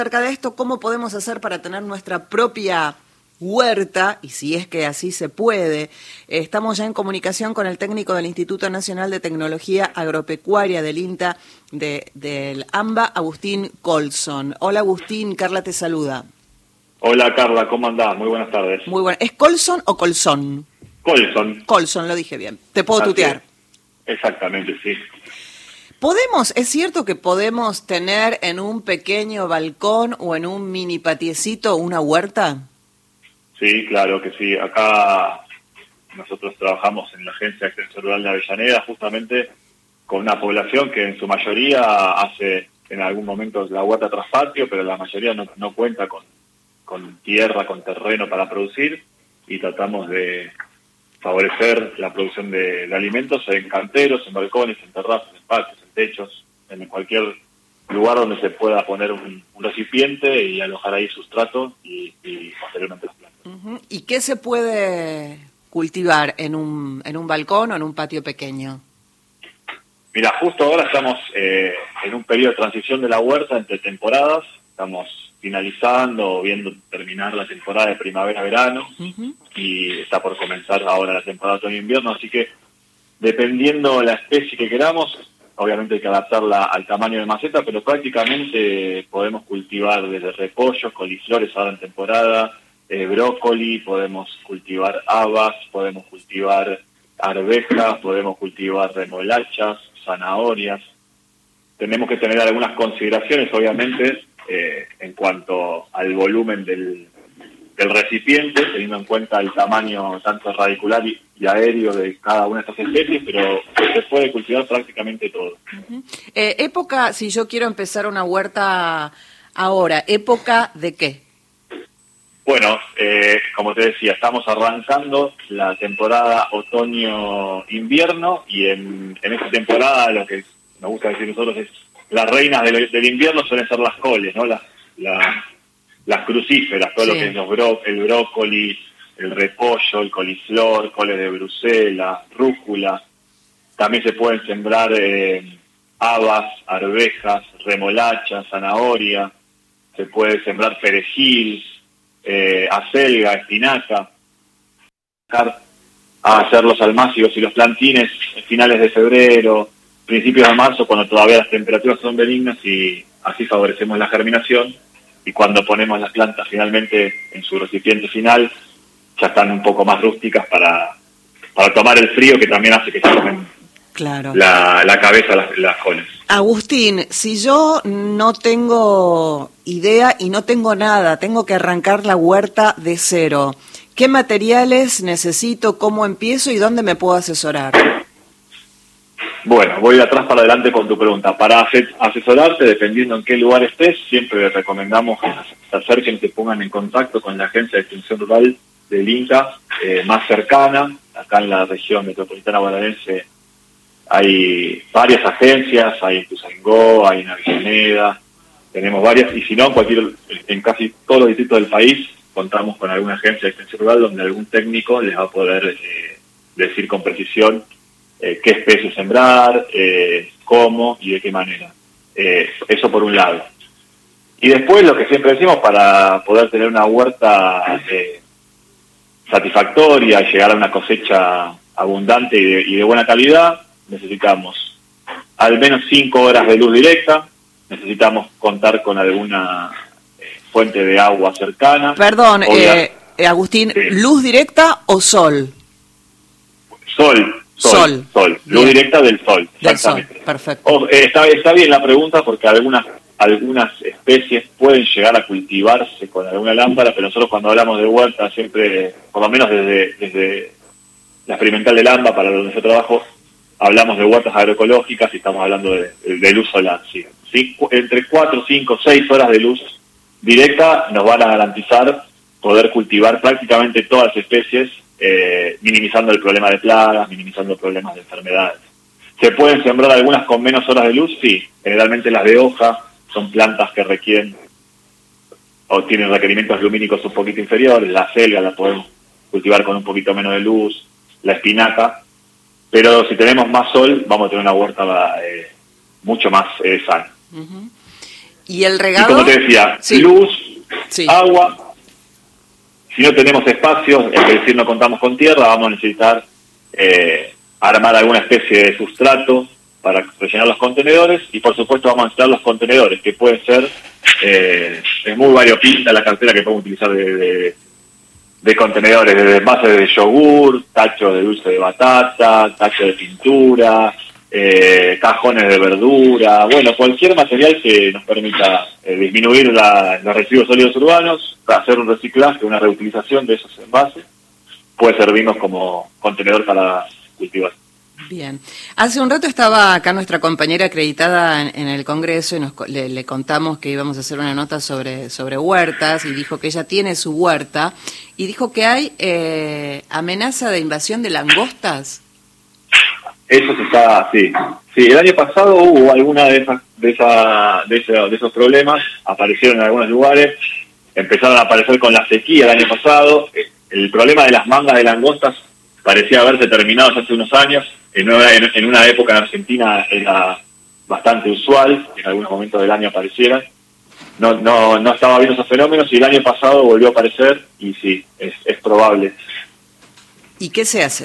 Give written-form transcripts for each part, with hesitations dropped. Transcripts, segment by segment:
Acerca de esto, ¿cómo podemos hacer para tener nuestra propia huerta? Y si es que así se puede. Estamos ya en comunicación con el técnico del Instituto Nacional de Tecnología Agropecuaria del INTA del AMBA, Agustín Colson. Hola Agustín, Carla te saluda. Hola Carla, ¿cómo andás? Muy buenas tardes. Muy buenas. ¿Es Colson o Colson? Colson. Colson, lo dije bien. ¿Te puedo tutear? Exactamente, sí. ¿Es cierto que podemos tener en un pequeño balcón o en un mini patiecito una huerta? Sí, claro que sí. Acá nosotros trabajamos en la Agencia de Extensión Rural de Avellaneda justamente con una población que en su mayoría hace en algún momento la huerta tras patio, pero la mayoría no cuenta con tierra, con terreno para producir, y tratamos de favorecer la producción de alimentos en canteros, en balcones, en terrazas, en patios, en techos, en cualquier lugar donde se pueda poner un recipiente y alojar ahí sustrato y posteriormente las plantas. Uh-huh. ¿Y qué se puede cultivar en un balcón o en un patio pequeño? Mira, justo ahora estamos en un periodo de transición de la huerta entre temporadas. Estamos finalizando o viendo terminar la temporada de primavera-verano, uh-huh, y está por comenzar ahora la temporada de otoño-invierno, así que dependiendo la especie que queramos, obviamente hay que adaptarla al tamaño de maceta, pero prácticamente podemos cultivar desde repollos, coliflores ahora en temporada, brócoli, podemos cultivar habas, podemos cultivar arvejas, podemos cultivar remolachas, zanahorias. Tenemos que tener algunas consideraciones, obviamente, en cuanto al volumen del recipiente, teniendo en cuenta el tamaño tanto radicular y aéreo de cada una de estas especies, pero se puede cultivar prácticamente todo. Uh-huh. Época, si yo quiero empezar una huerta ahora, ¿época de qué? Bueno, como te decía, estamos arrancando la temporada otoño-invierno, y en esta temporada lo que nos gusta decir nosotros es las reinas del invierno suelen ser las coles, ¿no? Las crucíferas, todo, sí, lo que es el brócoli, el repollo, el coliflor, coles de Bruselas, rúcula. También se pueden sembrar habas, arvejas, remolachas, zanahoria. Se puede sembrar perejil, acelga, espinaca. A hacer los almácigos y los plantines en finales de febrero, principios de marzo, cuando todavía las temperaturas son benignas, y así favorecemos la germinación. Y cuando ponemos las plantas finalmente en su recipiente final, ya están un poco más rústicas para tomar el frío, que también hace que se tomen, claro, la cabeza las coles. Agustín, si yo no tengo idea y no tengo nada, tengo que arrancar la huerta de cero, ¿qué materiales necesito, cómo empiezo y dónde me puedo asesorar? Bueno, voy de atrás para adelante con tu pregunta. Para asesorarte, dependiendo en qué lugar estés, siempre recomendamos que se acerquen y se pongan en contacto con la Agencia de Extensión Rural del INTA más cercana. Acá en la región metropolitana bonaerense hay varias agencias, hay en Ituzaingó, hay en Avellaneda, tenemos varias, y si no, en casi todos los distritos del país contamos con alguna agencia de extensión rural donde algún técnico les va a poder decir con precisión qué especie sembrar, cómo y de qué manera. Eso por un lado. Y después lo que siempre decimos, para poder tener una huerta satisfactoria y llegar a una cosecha abundante y de buena calidad, necesitamos al menos 5 horas de luz directa, necesitamos contar con alguna fuente de agua cercana. Perdón, Agustín, sí. ¿Luz directa o sol? Sol. Luz directa del sol, exactamente. Del sol. Perfecto. Está bien la pregunta, porque algunas especies pueden llegar a cultivarse con alguna lámpara, pero nosotros cuando hablamos de huerta siempre, por lo menos desde la experimental del AMBA, para donde yo trabajo, hablamos de huertas agroecológicas y estamos hablando de luz solar. ¿Sí? Entre 4, 5, 6 horas de luz directa nos van a garantizar poder cultivar prácticamente todas las especies, minimizando el problema de plagas, minimizando problemas de enfermedades. ¿Se pueden sembrar algunas con menos horas de luz? Sí. Generalmente las de hoja son plantas que requieren o tienen requerimientos lumínicos un poquito inferiores. La acelga la podemos cultivar con un poquito menos de luz, la espinaca, pero si tenemos más sol vamos a tener una huerta mucho más sana. Uh-huh. ¿Y el Y regado? como te decía, Sí. luz, Sí. agua. Si no tenemos espacios, es decir, no contamos con tierra, vamos a necesitar armar alguna especie de sustrato para rellenar los contenedores, y por supuesto vamos a necesitar los contenedores, que pueden ser, es muy variopinta la cartera que podemos utilizar de contenedores, desde envases de yogur, tachos de dulce de batata, tachos de pintura, cajones de verdura, bueno, cualquier material que nos permita disminuir los residuos sólidos urbanos, hacer un reciclaje, una reutilización de esos envases, puede servirnos como contenedor para cultivar. Bien. Hace un rato estaba acá nuestra compañera acreditada en el Congreso y le contamos que íbamos a hacer una nota sobre huertas, y dijo que ella tiene su huerta, y dijo que hay amenaza de invasión de langostas. Eso se está, sí. Sí, el año pasado hubo alguna de esos problemas, aparecieron en algunos lugares, empezaron a aparecer con la sequía el año pasado. El problema de las mangas de langostas parecía haberse terminado hace unos años. En una época en Argentina era bastante usual, en algunos momentos del año aparecieran. No estaba viendo esos fenómenos, y el año pasado volvió a aparecer, y sí, es probable. ¿Y qué se hace?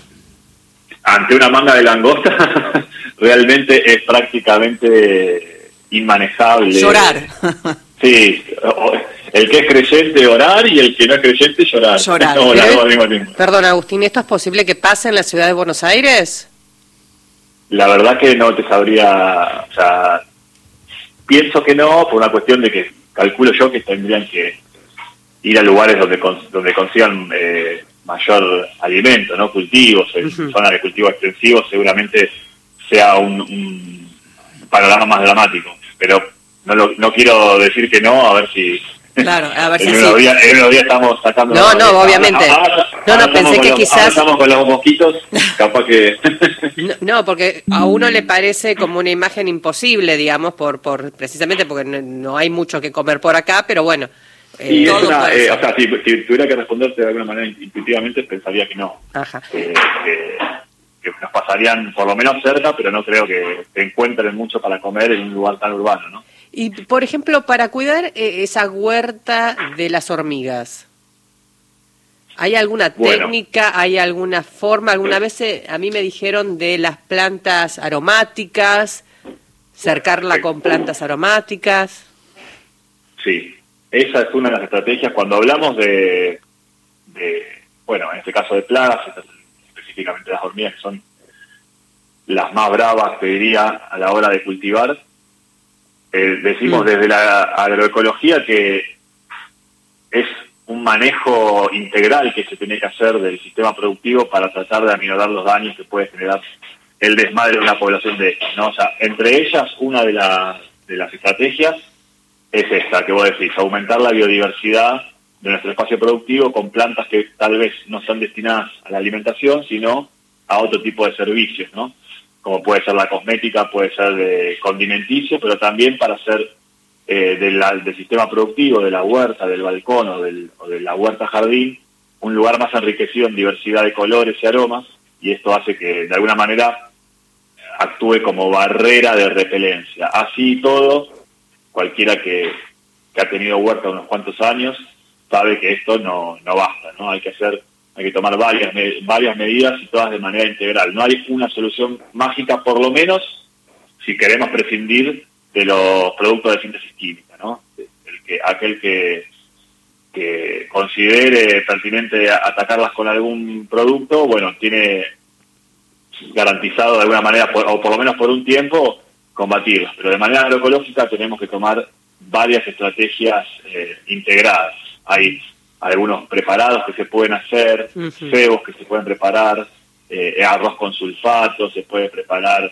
Ante una manga de langosta, realmente es prácticamente inmanejable. Llorar. Sí, el que es creyente orar, y el que no es creyente llorar. Llorar. No, las dos al mismo tiempo. Perdón, Agustín, ¿esto es posible que pase en la ciudad de Buenos Aires? La verdad que no te sabría, o sea, pienso que no, por una cuestión de que calculo yo que tendrían que ir a lugares donde consigan mayor alimento, ¿no? Cultivos, en zonas de cultivo extensivos seguramente sea un panorama más dramático, pero no quiero decir que no, a ver si Claro, a ver si en unos días estamos sacando... No, obviamente. No, pensé que quizás... Estamos con los mosquitos, capaz que... No, porque a uno le parece como una imagen imposible, digamos, precisamente porque no hay mucho que comer por acá, pero bueno... Y o sea, si tuviera que responderte de alguna manera intuitivamente, pensaría que no. Ajá. Que nos pasarían por lo menos cerca, pero no creo que se encuentren mucho para comer en un lugar tan urbano, ¿no? Y, por ejemplo, para cuidar esa huerta de las hormigas, ¿hay alguna técnica, hay alguna forma? Alguna vez a mí me dijeron de las plantas aromáticas, cercarla con plantas aromáticas. Sí. Esa es una de las estrategias cuando hablamos de bueno, en este caso de plagas, específicamente las hormigas, que son las más bravas, te diría, a la hora de cultivar. Decimos desde la agroecología que es un manejo integral que se tiene que hacer del sistema productivo para tratar de aminorar los daños que puede generar el desmadre de una población de estas, ¿no? O sea, entre ellas, una de las estrategias es esta que vos decís, aumentar la biodiversidad de nuestro espacio productivo con plantas que tal vez no están destinadas a la alimentación, sino a otro tipo de servicios, ¿no? Como puede ser la cosmética, puede ser de condimenticio, pero también para hacer del sistema productivo, de la huerta, del balcón o de la huerta jardín, un lugar más enriquecido en diversidad de colores y aromas, y esto hace que de alguna manera actúe como barrera de repelencia. Así todo, cualquiera que ha tenido huerta unos cuantos años sabe que esto no basta, ¿no? Hay que tomar varias medidas, y todas de manera integral. No hay una solución mágica, por lo menos si queremos prescindir de los productos de síntesis química, ¿no? Aquel que considere pertinente atacarlas con algún producto, bueno, tiene garantizado de alguna manera, o por lo menos por un tiempo, combatirlas. Pero de manera agroecológica tenemos que tomar varias estrategias integradas. Hay algunos preparados que se pueden hacer, cebos que se pueden preparar, arroz con sulfato, se puede preparar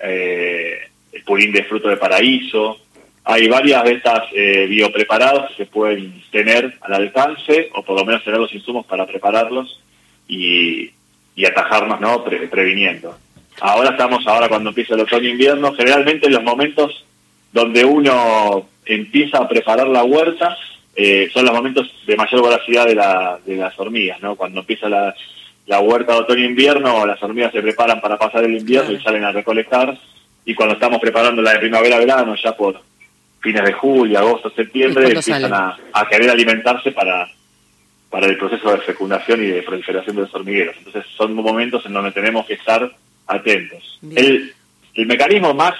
el pudín de fruto de paraíso. Hay varias de estas biopreparados que se pueden tener al alcance, o por lo menos tener los insumos para prepararlos y atajarnos, ¿no? Previniendo. Ahora cuando empieza el otoño-invierno, generalmente en los momentos donde uno empieza a preparar la huerta, son los momentos de mayor voracidad de las hormigas, ¿no? Cuando empieza la huerta de otoño-invierno, las hormigas se preparan para pasar el invierno y salen a recolectar, y cuando estamos preparando la de primavera-verano, ya por fines de julio, agosto, septiembre, empiezan a querer alimentarse para el proceso de fecundación y de proliferación de los hormigueros. Entonces son momentos en donde tenemos que estar atentos. El mecanismo más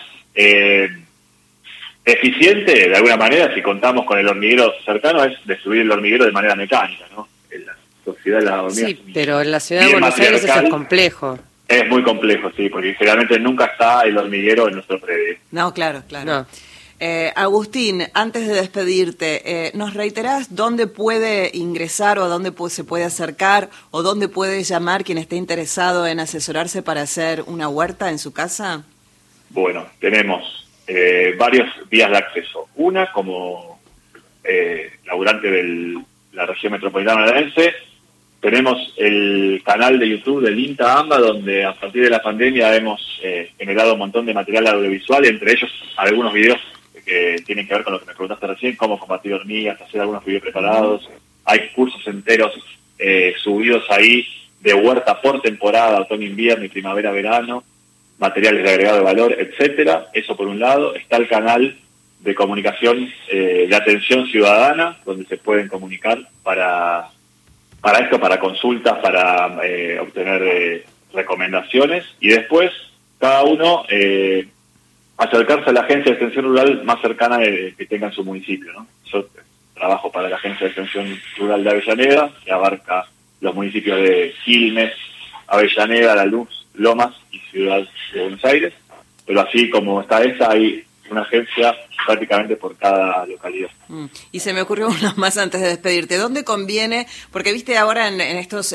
eficiente, de alguna manera, si contamos con el hormiguero cercano, es destruir el hormiguero de manera mecánica, ¿no? En la sociedad de las hormigas. Sí, pero en la ciudad de Buenos Aires eso es complejo. Es muy complejo, sí, porque generalmente nunca está el hormiguero en nuestro predio. No, claro. No. Agustín, antes de despedirte, ¿nos reiterás dónde puede ingresar o dónde se puede acercar o dónde puede llamar quien esté interesado en asesorarse para hacer una huerta en su casa? Bueno, tenemos varias vías de acceso. Una, como laburante de la región metropolitana bonaerense, tenemos el canal de YouTube del INTA AMBA, donde a partir de la pandemia hemos generado un montón de material audiovisual, entre ellos algunos videos que tienen que ver con lo que me preguntaste recién, cómo combatir hormigas, hacer algunos videos preparados. Hay cursos enteros subidos ahí de huerta por temporada, otoño-invierno y primavera-verano, materiales de agregado de valor, etcétera. Eso por un lado. Está el canal de comunicación de atención ciudadana, donde se pueden comunicar para consultas, para obtener recomendaciones, y después cada uno acercarse a la agencia de extensión rural más cercana que tenga en su municipio, ¿no? Yo trabajo para la agencia de extensión rural de Avellaneda, que abarca los municipios de Quilmes, Avellaneda, La Luz, Lomas y Ciudad de Buenos Aires, pero así como está esa, hay una agencia prácticamente por cada localidad. Y se me ocurrió una más antes de despedirte. ¿Dónde conviene? Porque viste ahora en estos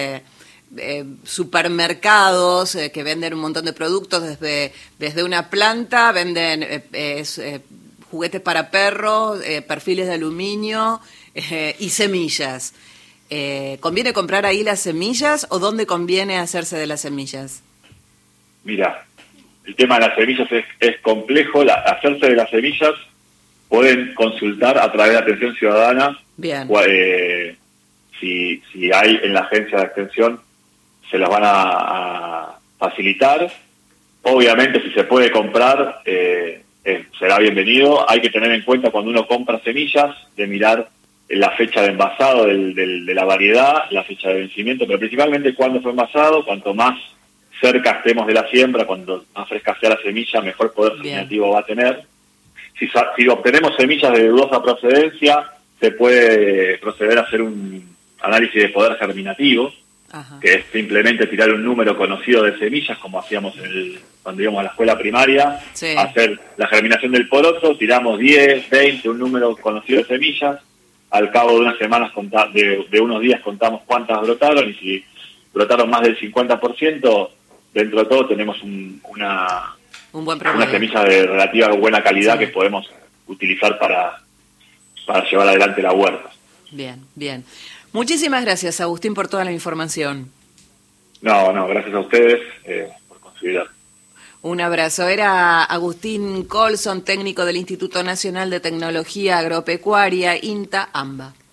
supermercados que venden un montón de productos, desde una planta, venden juguetes para perros, perfiles de aluminio y semillas. ¿Conviene comprar ahí las semillas o dónde conviene hacerse de las semillas? Mira, el tema de las semillas es complejo. Hacerse de las semillas pueden consultar a través de atención ciudadana. Bien. Si hay en la agencia de extensión, se las van a facilitar. Obviamente, si se puede comprar, será bienvenido. Hay que tener en cuenta cuando uno compra semillas, de mirar la fecha de envasado de la variedad, la fecha de vencimiento, pero principalmente cuándo fue envasado. Cuanto más cerca estemos de la siembra, cuando más fresca sea la semilla, mejor poder germinativo va a tener. Si obtenemos semillas de dudosa procedencia, se puede proceder a hacer un análisis de poder germinativo. Ajá. Que es simplemente tirar un número conocido de semillas, como hacíamos cuando íbamos a la escuela primaria, sí. Hacer la germinación del poroto, tiramos 10, 20, un número conocido de semillas, al cabo de unas semanas, de unos días contamos cuántas brotaron, y si brotaron más del 50%, dentro de todo tenemos una semilla de relativa buena calidad, sí. Que podemos utilizar para llevar adelante la huerta. Bien. Muchísimas gracias, Agustín, por toda la información. No, gracias a ustedes por considerar. Un abrazo. Era Agustín Colson, técnico del Instituto Nacional de Tecnología Agropecuaria, INTA AMBA.